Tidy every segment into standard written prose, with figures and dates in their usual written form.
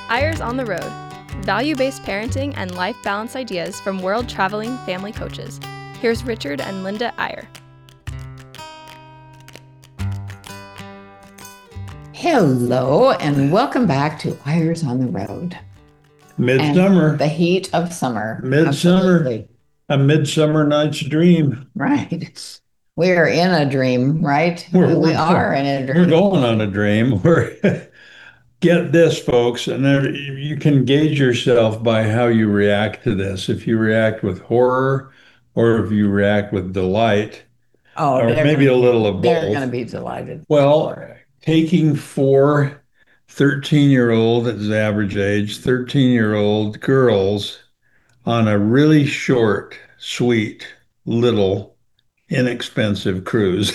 Eyres on the Road, value-based parenting and life balance ideas from world-traveling family coaches. Here's Richard and Linda Eyre. Hello, and welcome back to Eyres on the Road. Midsummer. The heat of summer. Midsummer. Absolutely. A midsummer night's dream. Right. We are in a dream, right? We are in a dream. We're going on a dream. Get this, folks, and you can gauge yourself by how you react to this. If you react with horror or if you react with delight, Oh, or maybe a little of they're going to both. be delighted. Well, taking four 13-year-old, that's average age, 13-year-old girls on a really short, sweet, little, inexpensive cruise.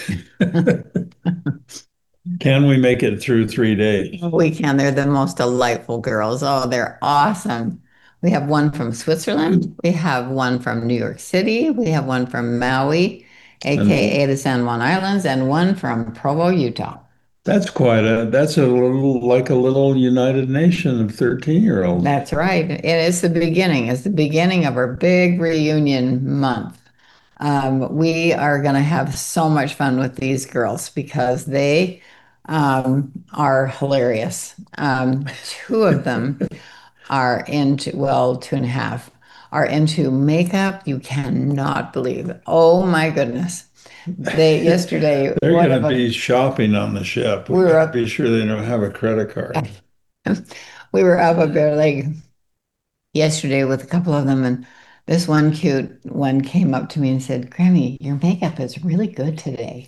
Can we make it through 3 days? We can. They're the most delightful girls. Oh, they're awesome. We have one from Switzerland. We have one from New York City. We have one from Maui, aka the San Juan Islands, and one from Provo, Utah. That's a little like a little United Nation of 13-year-olds. That's right. It's the beginning. It's the beginning of our big reunion month. We are going to have so much fun with these girls because they are hilarious. Two of them are into, well, two and a half are into makeup. You cannot believe it. Oh my goodness. Yesterday, They're going to be shopping on the ship. We were up, be sure they don't have a credit card. We were up a Bear Lake yesterday with a couple of them, and this one cute one came up to me and said, "Grammy, your makeup is really good today."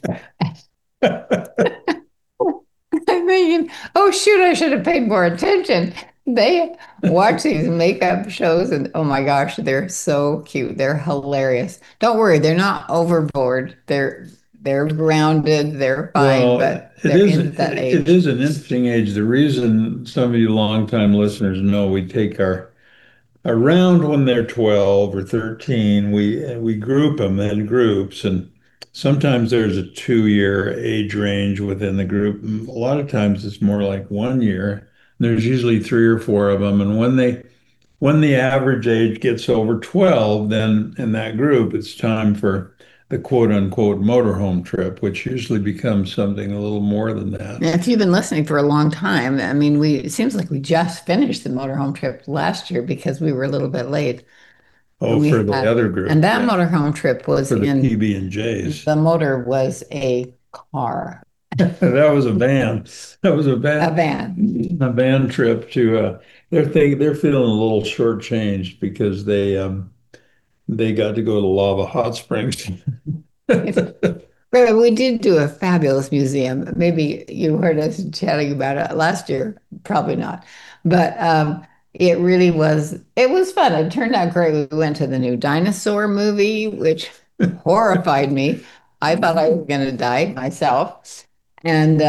I'm thinking, oh shoot, I should have paid more attention. They watch these makeup shows and oh my gosh, they're so cute. They're hilarious. Don't worry, they're not overboard. They're grounded, they're fine, Well, but it they're is in that age. it is an interesting age. The reason some of you longtime listeners know we take our around when they're 12 or 13, we group them in groups, and sometimes there's a 2 year age range within the group. A lot of times it's more like 1 year. There's usually three or four of them, and when the average age gets over 12, then in that group it's time for the quote unquote motorhome trip, which usually becomes something a little more than that. If you've been listening for a long time, I mean, it seems like we just finished the motorhome trip last year because we were a little bit late. Oh, for the other group. And that motorhome trip was for the in PB&Js. The motor was a car. That was a van. That was a van. A van. A van trip to they're feeling a little shortchanged because they got to go to Lava Hot Springs. But we did do a fabulous museum. Maybe you heard us chatting about it last year. Probably not. But it really it was fun. It turned out great. We went to the new dinosaur movie, which horrified me. I thought I was going to die myself. And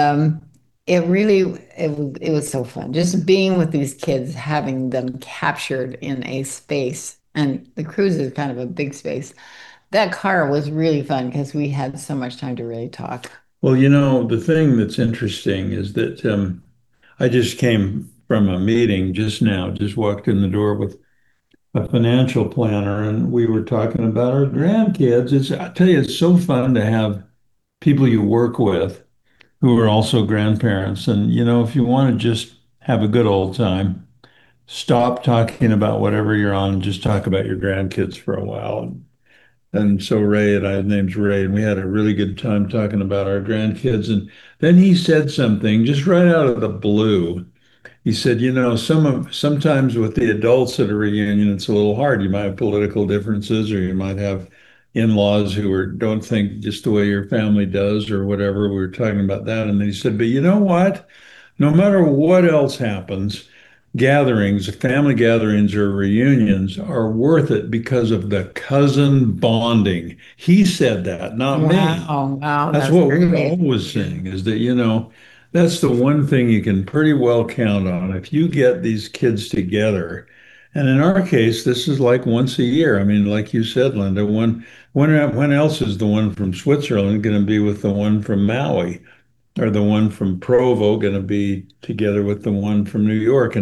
it was so fun. Just being with these kids, having them captured in a space. And the cruise is kind of a big space. That car was really fun because we had so much time to really talk. Well, the thing that's interesting is that I just came from a meeting just now, just walked in the door with a financial planner, and we were talking about our grandkids. I tell you, it's so fun to have people you work with who are also grandparents. And, if you want to just have a good old time, stop talking about whatever you're on and just talk about your grandkids for a while. And so Ray and I, his name's Ray, and we had a really good time talking about our grandkids. And then he said something just right out of the blue. He said, sometimes with the adults at a reunion, it's a little hard. You might have political differences, or you might have in-laws don't think just the way your family does, or whatever. We were talking about that. And then he said, but you know what? No matter what else happens, family gatherings or reunions are worth it because of the cousin bonding. He said that, not me. Wow, That's what we're always saying is that, that's the one thing you can pretty well count on. If you get these kids together, and in our case, this is like once a year. I mean, like you said, Linda, when else is the one from Switzerland going to be with the one from Maui? Or the one from Provo going to be together with the one from New York? And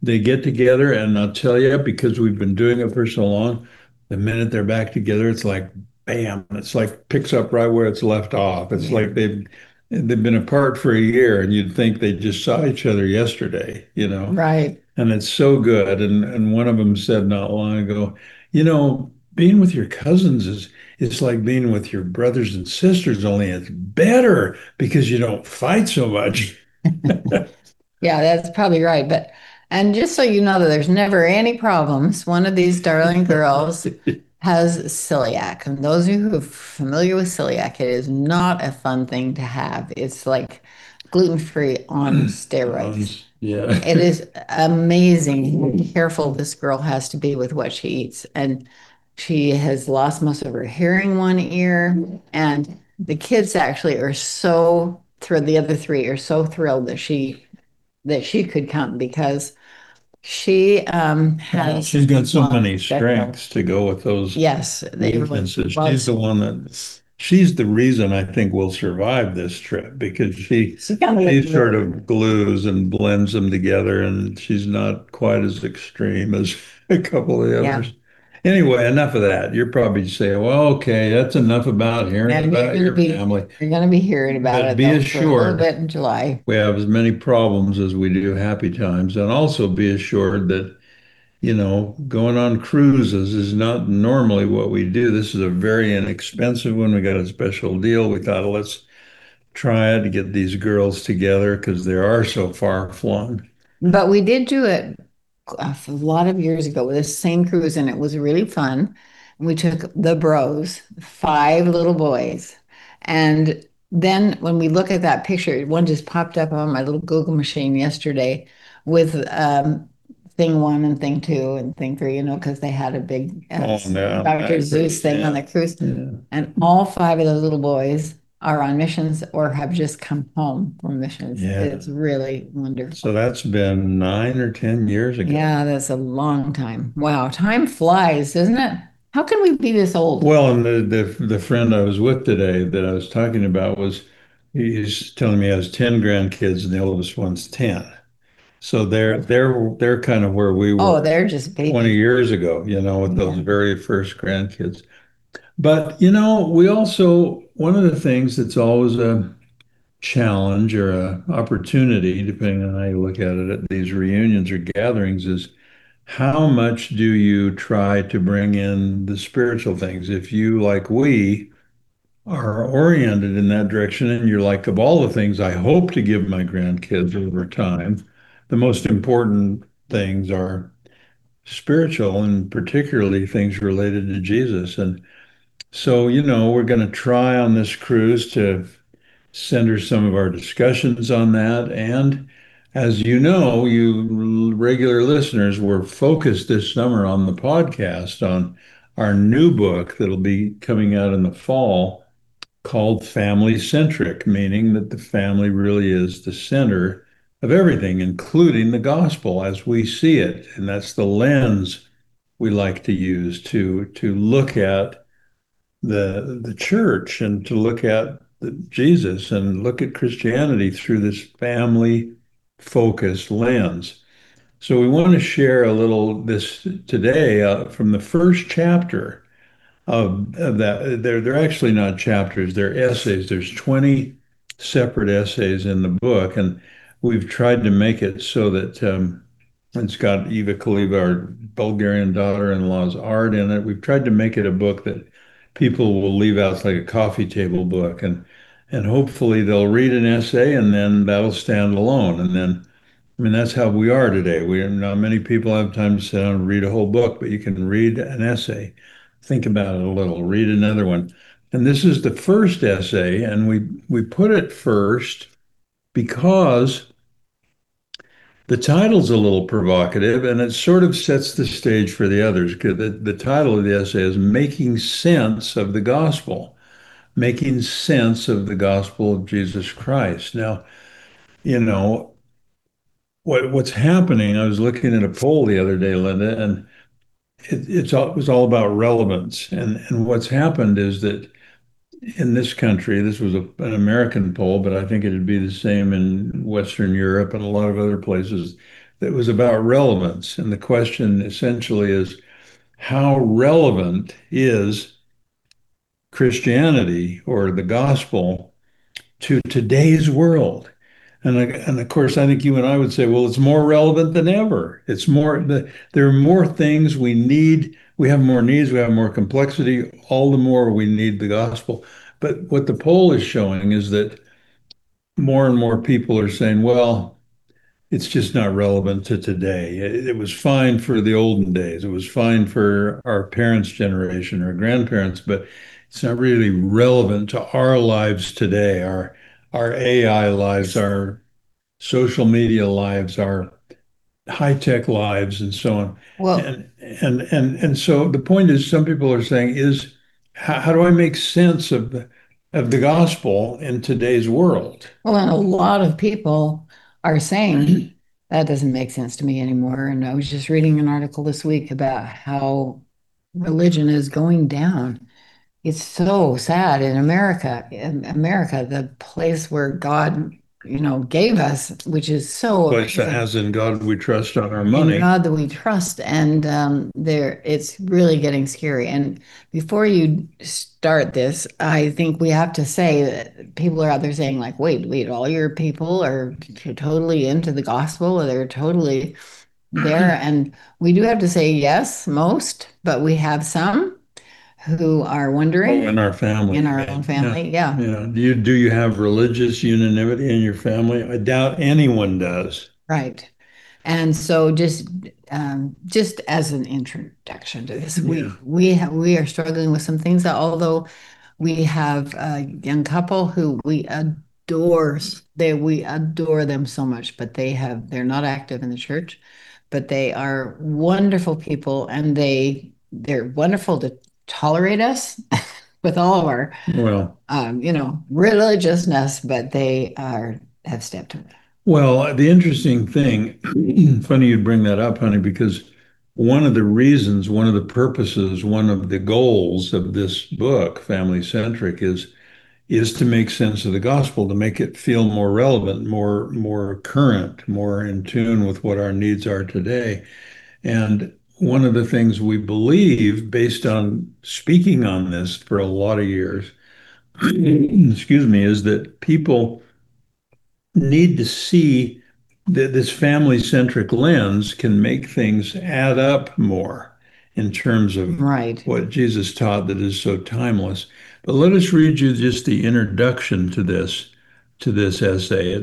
they get together, and I'll tell you, because we've been doing it for so long, the minute they're back together, it's like bam, it's like picks up right where it's left off. It's like they've been apart for a year, and you'd think they just saw each other yesterday, you know. Right. And it's so good. And one of them said not long ago, being with your cousins is like being with your brothers and sisters, only it's better because you don't fight so much. Yeah, that's probably right. But, and just so you know that there's never any problems, one of these darling girls has celiac. And those of you who are familiar with celiac, it is not a fun thing to have. It's like gluten-free on steroids. Yeah. It is amazing how careful this girl has to be with what she eats. And she has lost most of her hearing one ear. And the kids actually are so thrilled, the other three are so thrilled that she could come because she has She's got so many special. strengths to go with those Yes, they weaknesses. well, She's the one she's the reason I think we'll survive this trip because she kind of she sort of glues and blends them together, and she's not quite as extreme as a couple of the yeah. others. Anyway, enough of that. You're probably saying, well, okay, that's enough about hearing And about your family. you're going to be hearing about But it be though for a little assured, bit in July. we have as many problems as we do happy times. And also be assured that, going on cruises is not normally what we do. This is a very inexpensive one. We got a special deal. We thought, let's try it to get these girls together because they are so far flung. But we did do it a lot of years ago with this same cruise, and it was really fun. We took the bros, five little boys. And then when we look at that picture, one just popped up on my little Google machine yesterday with thing one and thing two and thing three, because they had a big No, Dr. Zeus thing on the cruise. Yeah. And all five of those little boys are on missions or have just come home from missions. Yeah. It's really wonderful. So that's been 9 or 10 years ago. Yeah, that's a long time. Wow, time flies, doesn't it? How can we be this old? Well, and the friend I was with today that I was talking about he's telling me he has 10 grandkids and the oldest one's 10. So they're kind of where we Oh, were they're just 20 babies. years ago, with those Yeah. very first grandkids. But, we also, one of the things that's always a challenge or a opportunity, depending on how you look at it, at these reunions or gatherings is how much do you try to bring in the spiritual things? If you, like we, are oriented in that direction and you're like, of all the things I hope to give my grandkids over time, the most important things are spiritual and particularly things related to Jesus. And so, we're going to try on this cruise to center some of our discussions on that. And as you know, you regular listeners, were focused this summer on the podcast on our new book that'll be coming out in the fall called Family Centric, meaning that the family really is the center of everything, including the gospel as we see it. And that's the lens we like to use to look at the church and to look at Jesus and look at Christianity through this family focused lens. So we want to share a little this today from the first chapter of that. They're actually not chapters, they're essays. There's 20 separate essays in the book, and we've tried to make it so that it's got Eva Kaliva, our Bulgarian daughter-in-law's art in it. We've tried to make it a book that people will leave out like a coffee table book, and hopefully they'll read an essay and then that'll stand alone. And then, I mean, that's how we are today. Not many people have time to sit down and read a whole book, but you can read an essay, think about it a little, read another one. And this is the first essay, and we put it first because the title's a little provocative and it sort of sets the stage for the others because the title of the essay is Making Sense of the Gospel, Making Sense of the Gospel of Jesus Christ. Now, you know, what's happening, I was looking at a poll the other day, Linda, and it was all about relevance. And what's happened is that in this country, this was an American poll, but I think it'd be the same in Western Europe and a lot of other places. that was about relevance. And the question essentially is, how relevant is Christianity or the gospel to today's world? And of course, I think you and I would say, well, it's more relevant than ever. There are more things we need. We have more needs. We have more complexity. All the more we need the gospel. But what the poll is showing is that more and more people are saying, well, it's just not relevant to today. It was fine for the olden days. It was fine for our parents' generation or grandparents, but it's not really relevant to our lives today, our AI lives, our social media lives, our high-tech lives, and so on. Well, And so the point is, some people are saying, is how do I make sense of the gospel in today's world? well, and a lot of people are saying that doesn't make sense to me anymore. And I was just reading an article this week about how religion is going down. It's so sad in America. In America, the place where God, gave us, which is so Place that amazing. has in God we trust on our In money. God that we trust, and it's really getting scary. And before you start this, I think we have to say that people are out there saying, like, wait, all your people are totally into the gospel, or they're totally there. And we do have to say yes, most, but we have some who are Oh, wondering in our family, in you our own mean? Yeah. family. Yeah, Yeah. Do you have religious unanimity in your family? I doubt anyone does. right. And so just as an introduction to this, Yeah. we are struggling with some things that although we have a young couple who we adore them so much, but they're not active in the church, but they are wonderful people and they're wonderful to tolerate us with all of our Well, religiousness, but have stepped away. well, the interesting thing, funny you'd bring that up, honey, because one of the reasons, one of the purposes, one of the goals of this book, Family Centric, is to make sense of the gospel, to make it feel more relevant, more current, more in tune with what our needs are today. And one of the things we believe, based on speaking on this for a lot of years, excuse me, is that people need to see that this family centric lens can make things add up more in terms of Right. what Jesus taught that is so timeless. But let us read you just the introduction to this essay.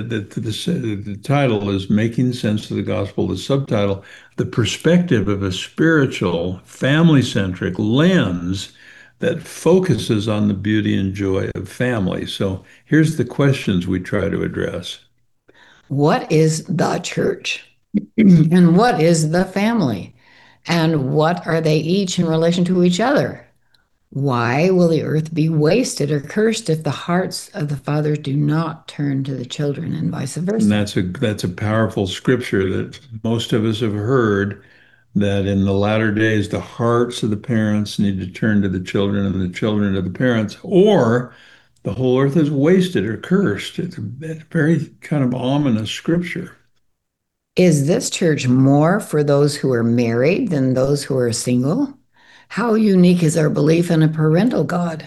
The title is Making Sense of the Gospel. The subtitle, The Perspective of a Spiritual, Family Centric Lens that focuses on the beauty and joy of family. So here's the questions we try to address. What is the church? And what is the family? And what are they each in relation to each other? Why will the earth be wasted or cursed if the hearts of the fathers do not turn to the children and vice versa? And that's a powerful scripture that most of us have heard, that in the latter days the hearts of the parents need to turn to the children and the children to the parents, or the whole earth is wasted or cursed. It's a very kind of ominous scripture. Is this church more for those who are married than those who are single? How unique is our belief in a parental God?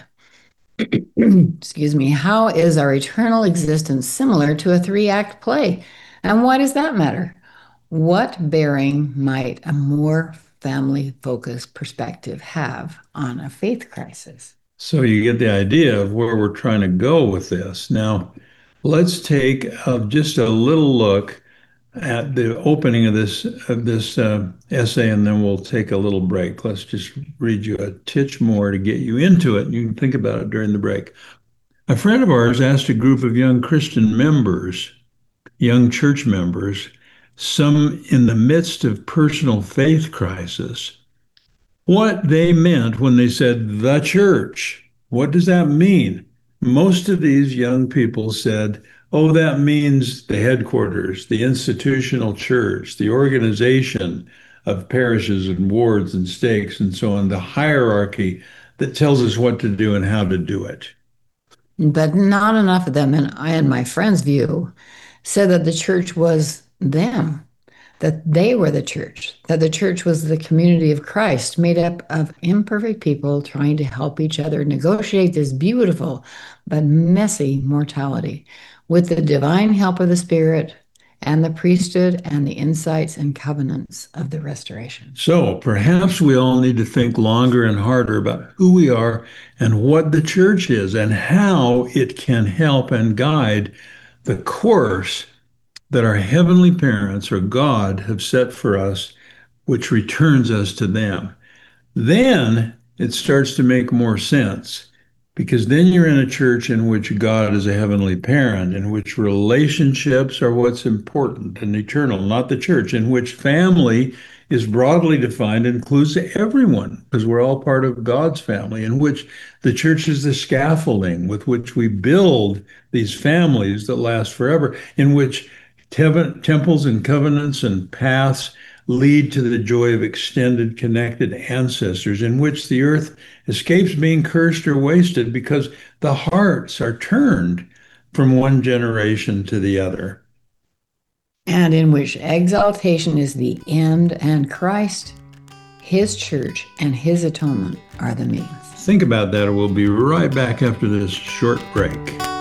Excuse me. How is our eternal existence similar to a three-act play? And why does that matter? What bearing might a more family-focused perspective have on a faith crisis? So you get the idea of where we're trying to go with this. Now, let's take just a little look at the opening of this essay, and then we'll take a little break. Let's just read you a titch more to get you into it, and you can think about it during the break. A friend of ours asked a group of young Christian members, young church members, some in the midst of personal faith crisis, what they meant when they said the church. What does that mean? Most of these young people said, oh, that means the headquarters, the institutional church, the organization of parishes and wards and stakes and so on, the hierarchy that tells us what to do and how to do it. But not enough of them, and I and my friend's view, said that the church was them. that they were the church, that the church was the community of Christ made up of imperfect people trying to help each other negotiate this beautiful but messy mortality with the divine help of the Spirit and the priesthood and the insights and covenants of the restoration. So perhaps we all need to think longer and harder about who we are and what the church is and how it can help and guide the course that our heavenly parents or God have set for us, which returns us to them. Then it starts to make more sense because then you're in a church in which God is a heavenly parent, in which relationships are what's important and eternal, not the church, in which family is broadly defined, includes everyone, because we're all part of God's family, in which the church is the scaffolding with which we build these families that last forever, in which temples and covenants and paths lead to the joy of extended, connected ancestors, in which the earth escapes being cursed or wasted because the hearts are turned from one generation to the other. And in which exaltation is the end, and Christ, his church, and his atonement are the means. Think about that, and we'll be right back after this short break.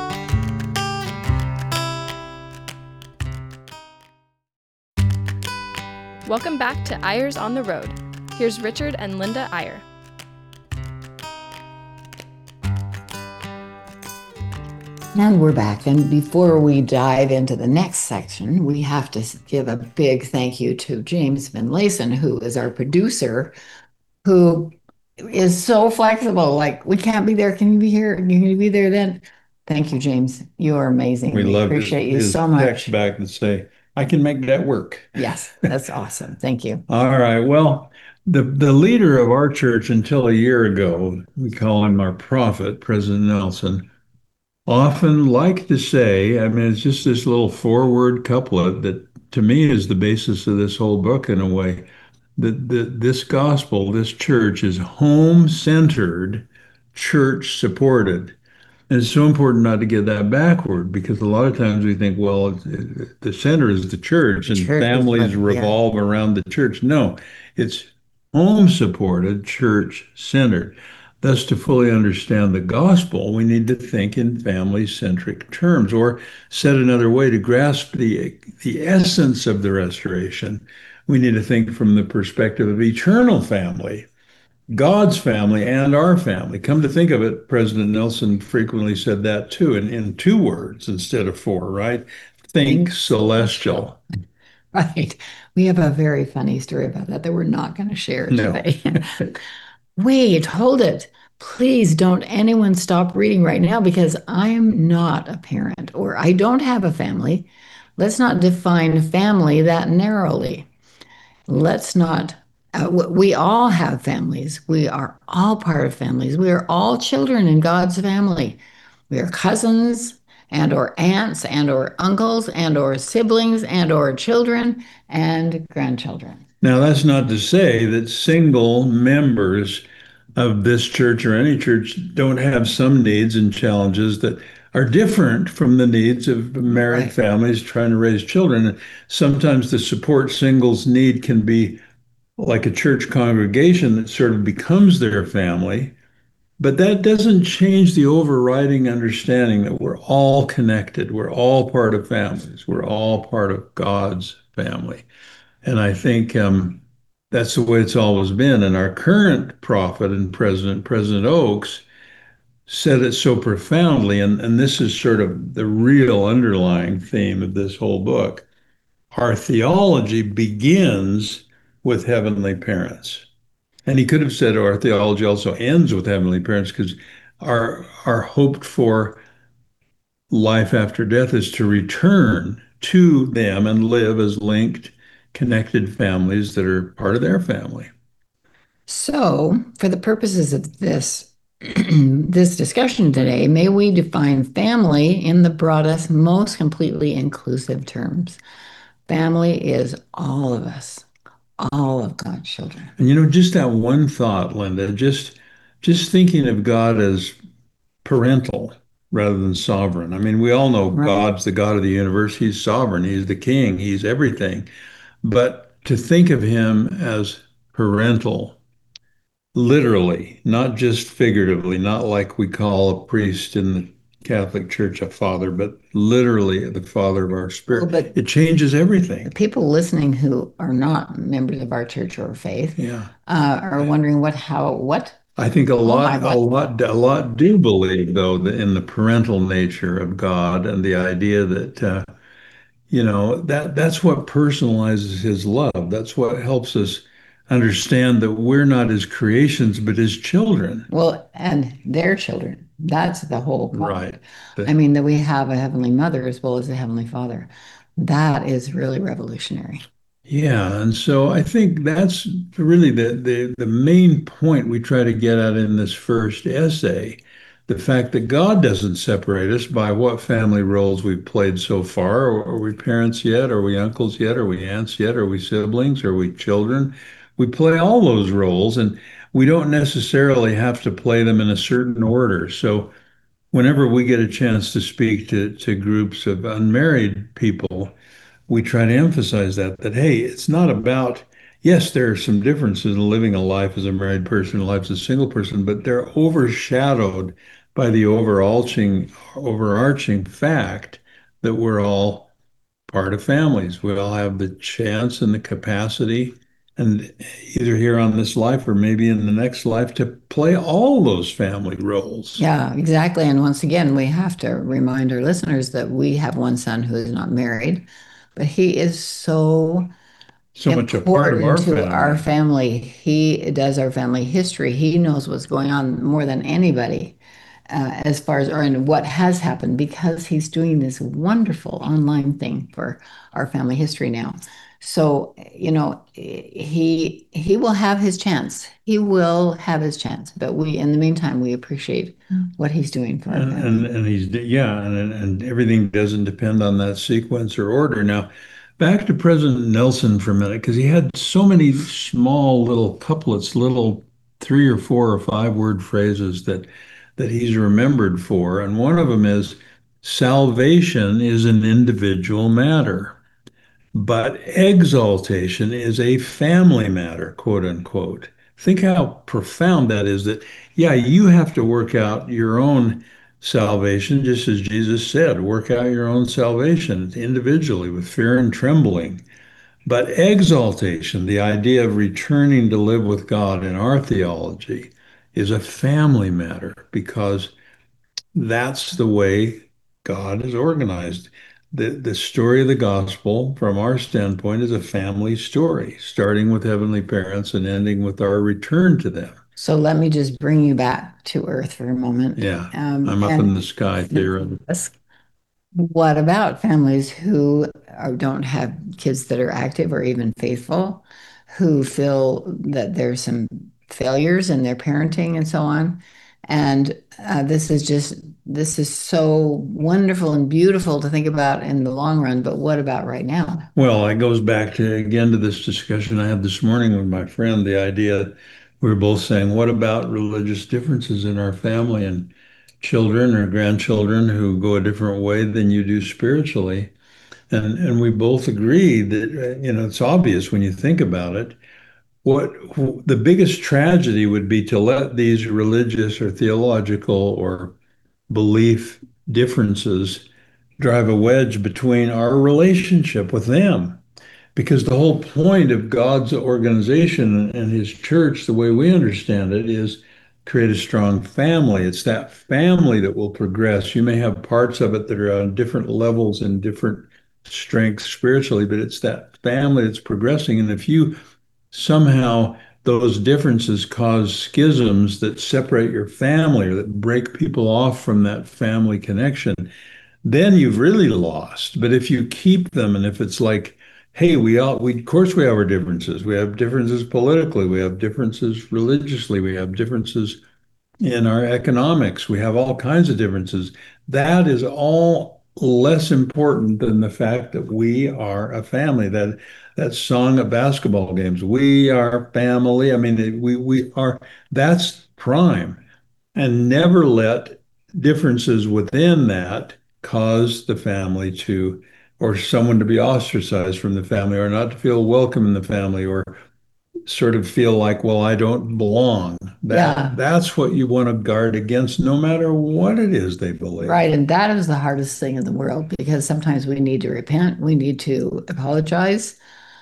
Welcome back to Eyres on the Road. Here's Richard and Linda Eyre. And we're back. And before we dive into the next section, we have to give a big thank you to James Finlayson, who is our producer, who is so flexible. Like, we can't be there. Can you be here? Can you be there then? Thank you, James. You are amazing. We love appreciate you his so much. text back and say, I can make that work. Yes, that's awesome. Thank you. All right. Well, the leader of our church until a year ago, we call him our prophet, President Nelson, often liked to say, I mean, it's just this little four-word couplet that to me is the basis of this whole book in a way, that this gospel, this church is home-centered, church-supported. And it's so important not to get that backward because a lot of times we think, well, the center is the church and families revolve around the church. No, it's home supported, church centered. Thus, to fully understand the gospel, we need to think in family centric terms, or said another way, to grasp the essence of the restoration, we need to think from the perspective of eternal family. God's family and our family. Come to think of it, President Nelson frequently said that too, in two words instead of four, right? Think celestial. Right. We have a very funny story about that we're not going to share today. Wait, hold it. Please don't anyone stop reading right now because I'm not a parent or I don't have a family. Let's not define family that narrowly. Let's not. We all have families. We are all part of families. We are all children in God's family. We are cousins and or aunts and or uncles and or siblings and or children and grandchildren. Now, that's not to say that single members of this church or any church don't have some needs and challenges that are different from the needs of married families trying to raise children. Sometimes the support singles need can be like a church congregation that sort of becomes their family. But that doesn't change the overriding understanding that we're all connected. We're all part of families. We're all part of God's family. And I think that's the way it's always been. And our current prophet and President Oakes, said it so profoundly. And this is sort of the real underlying theme of this whole book. Our theology begins with heavenly parents. And he could have said our theology also ends with heavenly parents because our hoped for life after death is to return to them and live as linked, connected families that are part of their family. So, for the purposes of this this discussion today, may we define family in the broadest, most completely inclusive terms. Family is all of us, all of God's children. And just that one thought, Linda, just thinking of God as parental rather than sovereign. I mean, we all know God's the God of the universe. He's sovereign. He's the king. He's everything. but to think of him as parental, literally, not just figuratively, not like we call a priest in the Catholic Church a father, but literally the father of our Well, spirit. but It changes everything. people listening who are not members of our church or faith Yeah. are wondering what? I think Oh my, what? a lot do believe, though, that in the parental nature of God and the idea that that's what personalizes his love. That's what helps us understand that we're not his creations, but his children. Well, and their children. That's the whole Right. point. I The- mean, that we have a heavenly mother as well as a heavenly father. That is really revolutionary. Yeah, and so I think that's really the main point we try to get at in this first essay. The fact that God doesn't separate us by what family roles we've played so far. Are we parents yet? Are we uncles yet? Are we aunts yet? Are we siblings? Are we children? We play all those roles, and we don't necessarily have to play them in a certain order. So whenever we get a chance to speak to groups of unmarried people, we try to emphasize that hey, it's not about, yes, there are some differences in living a life as a married person and life as a single person, but they're overshadowed by the overarching fact that we're all part of families. We all have the chance and the capacity, and either here on this life or maybe in the next life, to play all those family roles. Yeah, exactly. And once again, we have to remind our listeners that we have one son who is not married, but he is so So much a part of important our to our family. family. He does our family history. He knows what's going on more than anybody, as far as or in what has happened because he's doing this wonderful online thing for our family history now. So, he will have his chance. He will have his chance. But we, in the meantime, we appreciate what he's doing for our family. And he's yeah, and everything doesn't depend on that sequence or order. Now, back to President Nelson for a minute, because he had so many small little couplets, little 3 or 4 or 5 word phrases that he's remembered for, and one of them is salvation is an individual matter. But exaltation is a family matter, quote unquote. Think how profound that is that, yeah, you have to work out your own salvation, just as Jesus said, work out your own salvation individually with fear and trembling. But exaltation, the idea of returning to live with God in our theology, is a family matter because that's the way God is organized. The story of the gospel, from our standpoint, is a family story, starting with heavenly parents and ending with our return to them. So let me just bring you back to earth for a moment. Yeah, I'm up in And the sky theoretically. what about families who don't have kids that are active or even faithful, who feel that there's some failures in their parenting and so on? And this is so wonderful and beautiful to think about in the long run, but what about right now? Well, it goes back to again to this discussion I had this morning with my friend, the idea we were both saying, what about religious differences in our family and children or grandchildren who go a different way than you do spiritually? And we both agreed that it's obvious when you think about it. What the biggest tragedy would be to let these religious or theological or belief differences drive a wedge between our relationship with them. Because the whole point of God's organization and his church, the way we understand it, is create a strong family. It's that family that will progress. You may have parts of it that are on different levels and different strengths spiritually, but it's that family that's progressing. And if you somehow those differences cause schisms that separate your family or that break people off from that family connection, then you've really lost. But if you keep them, and if it's like, hey, of course we have our differences. We have differences politically. We have differences religiously. We have differences in our economics. We have all kinds of differences. That is all less important than the fact that we are a family. That song at basketball games, we are family. I mean, we are. That's prime, and never let differences within that cause the family to or someone to be ostracized from the family, or not to feel welcome in the family, or sort of feel like, well, I don't belong. Yeah. That's what you want to guard against, no matter what it is they believe. Right. And that is the hardest thing in the world because sometimes we need to repent, we need to apologize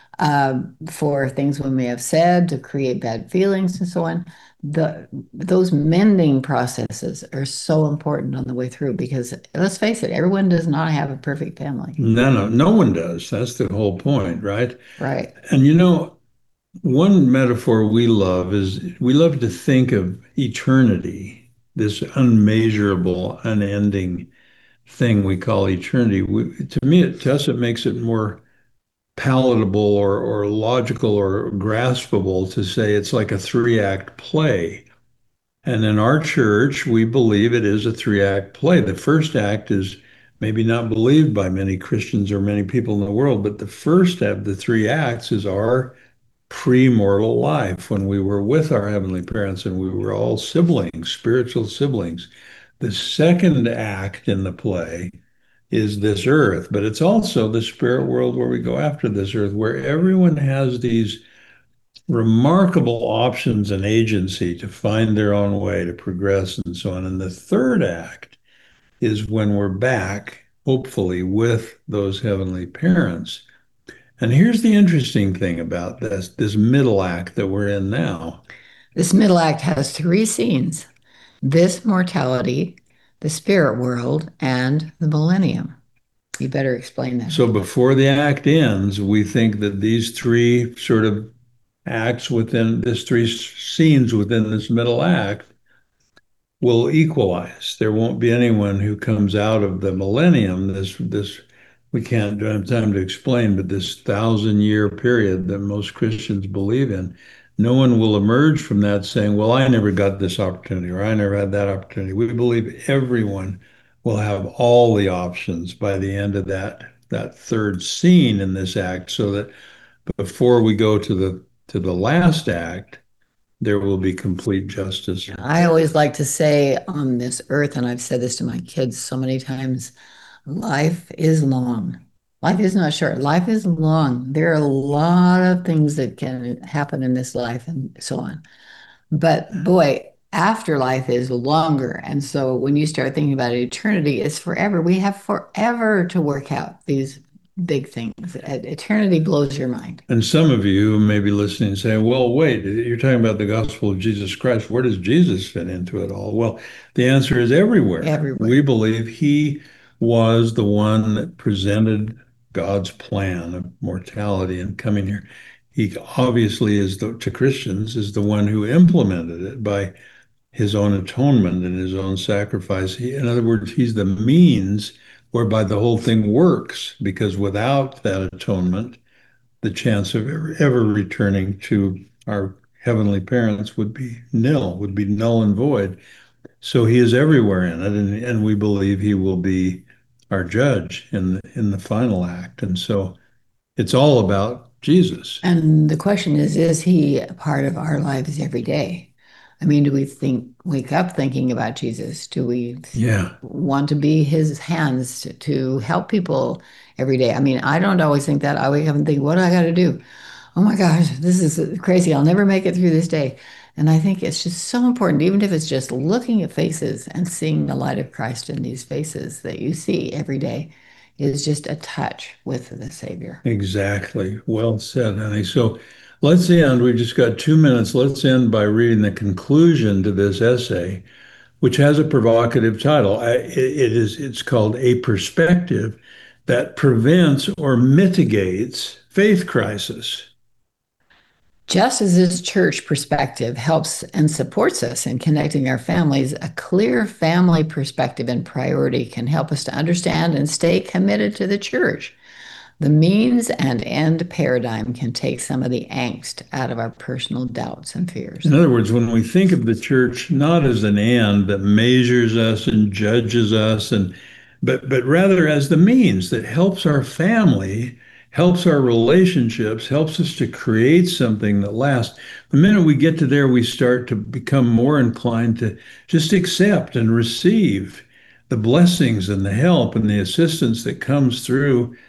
for things we may have said to create bad feelings and so on. Those mending processes are so important on the way through because let's face it, everyone does not have a perfect family. No one does. That's the whole point, right? Right. And one metaphor we love is we love to think of eternity, this unmeasurable, unending thing we call eternity. To us, it makes it more palatable or logical or graspable to say it's like a three-act play. And in our church, we believe it is a three-act play. The first act is maybe not believed by many Christians or many people in the world, but the first of the three acts is our pre-mortal life when we were with our heavenly parents and we were all siblings, spiritual siblings. The second act in the play is this earth, but it's also the spirit world where we go after this earth, where everyone has these remarkable options and agency to find their own way to progress and so on. And the third act is when we're back, hopefully, with those heavenly parents. And here's the interesting thing about this middle act that we're in now. This middle act has three scenes: this mortality, the spirit world, and the millennium. You better explain that. So before the act ends, we think that these three sort of acts within this three scenes within this middle act will equalize. There won't be anyone who comes out of the millennium, this we can't have time to explain, but this 1,000-year period that most Christians believe in, no one will emerge from that saying, well, I never got this opportunity or I never had that opportunity. We believe everyone will have all the options by the end of that third scene in this act, so that before we go to the last act, there will be complete justice. I always like to say on this earth, and I've said this to my kids so many times, life is long. Life is not short. Life is long. There are a lot of things that can happen in this life and so on. But boy, afterlife is longer. And so when you start thinking about eternity, it's forever. We have forever to work out these big things. Eternity blows your mind. And some of you may be listening and saying, well, wait, you're talking about the gospel of Jesus Christ. Where does Jesus fit into it all? Well, the answer is everywhere. Everywhere. We believe he was the one that presented God's plan of mortality and coming here. He obviously to Christians, is the one who implemented it by his own atonement and his own sacrifice. In other words, he's the means whereby the whole thing works, because without that atonement, the chance of ever returning to our heavenly parents would be nil, would be null and void. So he is everywhere in it, and we believe he will be our judge in the final act. And so it's all about Jesus. And the question is he a part of our lives every day? I mean, do we wake up thinking about Jesus? Do we want to be his hands to help people every day? I mean, I don't always think that. I wake up and think, what do I got to do? Oh my gosh, this is crazy. I'll never make it through this day. And I think it's just so important, even if it's just looking at faces and seeing the light of Christ in these faces that you see every day, is just a touch with the Savior. Exactly. Well said, honey. So let's end. We've just got 2 minutes. Let's end by reading the conclusion to this essay, which has a provocative title. It's called A Perspective That Prevents or Mitigates Faith Crisis. Just as this church perspective helps and supports us in connecting our families, a clear family perspective and priority can help us to understand and stay committed to the church. The means and end paradigm can take some of the angst out of our personal doubts and fears. In other words, when we think of the church not as an end that measures us and judges us, but rather as the means that helps our family, helps our relationships, helps us to create something that lasts. The minute we get to there, we start to become more inclined to just accept and receive the blessings and the help and the assistance that comes through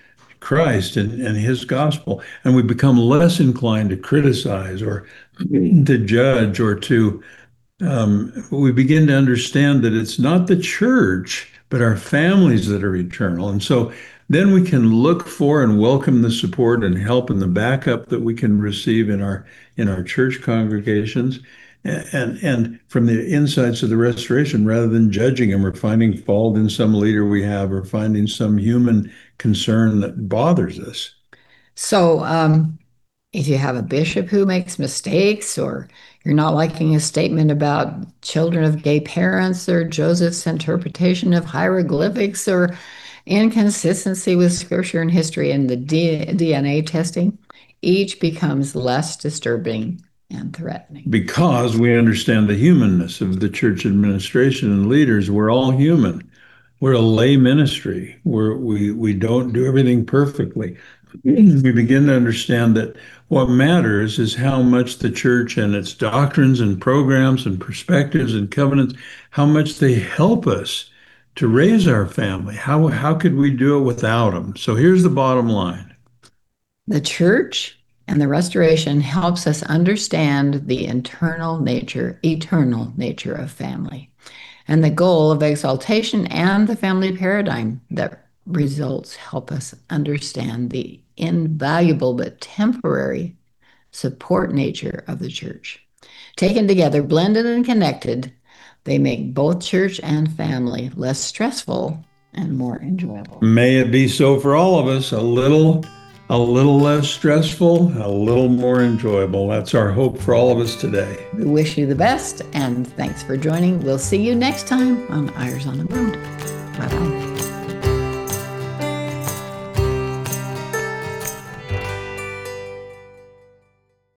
Christ and his gospel, and we become less inclined to criticize or to judge or to we begin to understand that it's not the church, but our families that are eternal. And so then we can look for and welcome the support and help and the backup that we can receive in our church congregations and from the insides of the restoration, rather than judging them or finding fault in some leader we have or finding some human concern that bothers us. So, if you have a bishop who makes mistakes, or you're not liking a statement about children of gay parents, or Joseph's interpretation of hieroglyphics, or inconsistency with scripture and history and the DNA testing, each becomes less disturbing and threatening. Because we understand the humanness of the church administration and leaders. We're all human. We're a lay ministry. We don't do everything perfectly. We begin to understand that what matters is how much the church and its doctrines and programs and perspectives and covenants, how much they help us to raise our family. How could we do it without them? So here's the bottom line. The church and the restoration helps us understand the eternal nature of family, and the goal of exaltation and the family paradigm that results help us understand the invaluable but temporary support nature of the church. Taken together, blended and connected, they make both church and family less stressful and more enjoyable. May it be so for all of us, a little less stressful, a little more enjoyable. That's our hope for all of us today. We wish you the best, and thanks for joining. We'll see you next time on Eyres on the Road. Bye-bye.